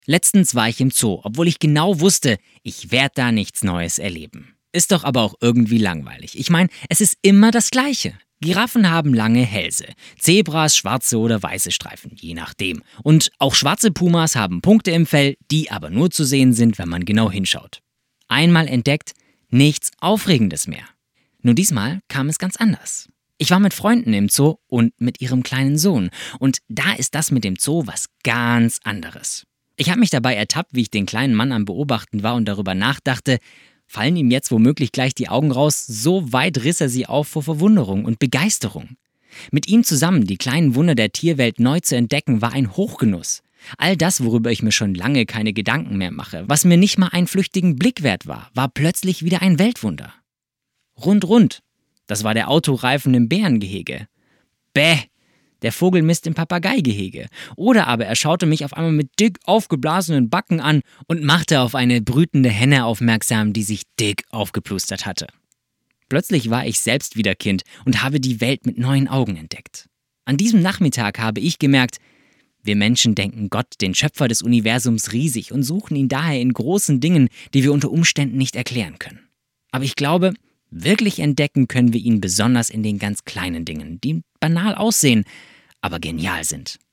Letztens war ich im Zoo, obwohl ich genau wusste, ich werde da nichts Neues erleben. Ist doch aber auch irgendwie langweilig. Ich meine, es ist immer das Gleiche. Giraffen haben lange Hälse, Zebras schwarze oder weiße Streifen, je nachdem. Und auch schwarze Pumas haben Punkte im Fell, die aber nur zu sehen sind, wenn man genau hinschaut. Einmal entdeckt, nichts Aufregendes mehr. Nur diesmal kam es ganz anders. Ich war mit Freunden im Zoo und mit ihrem kleinen Sohn. Und da ist das mit dem Zoo was ganz anderes. Ich habe mich dabei ertappt, wie ich den kleinen Mann am Beobachten war und darüber nachdachte, fallen ihm jetzt womöglich gleich die Augen raus, so weit riss er sie auf vor Verwunderung und Begeisterung. Mit ihm zusammen die kleinen Wunder der Tierwelt neu zu entdecken, war ein Hochgenuss. All das, worüber ich mir schon lange keine Gedanken mehr mache, was mir nicht mal einen flüchtigen Blick wert war plötzlich wieder ein Weltwunder. Rund, das war der Autoreifen im Bärengehege. Bäh, der Vogelmist im Papageigehege. Oder aber er schaute mich auf einmal mit dick aufgeblasenen Backen an und machte auf eine brütende Henne aufmerksam, die sich dick aufgeplustert hatte. Plötzlich war ich selbst wieder Kind und habe die Welt mit neuen Augen entdeckt. An diesem Nachmittag habe ich gemerkt, wir Menschen denken Gott, den Schöpfer des Universums, riesig und suchen ihn daher in großen Dingen, die wir unter Umständen nicht erklären können. Aber ich glaube, wirklich entdecken können wir ihn besonders in den ganz kleinen Dingen, die banal aussehen, aber genial sind.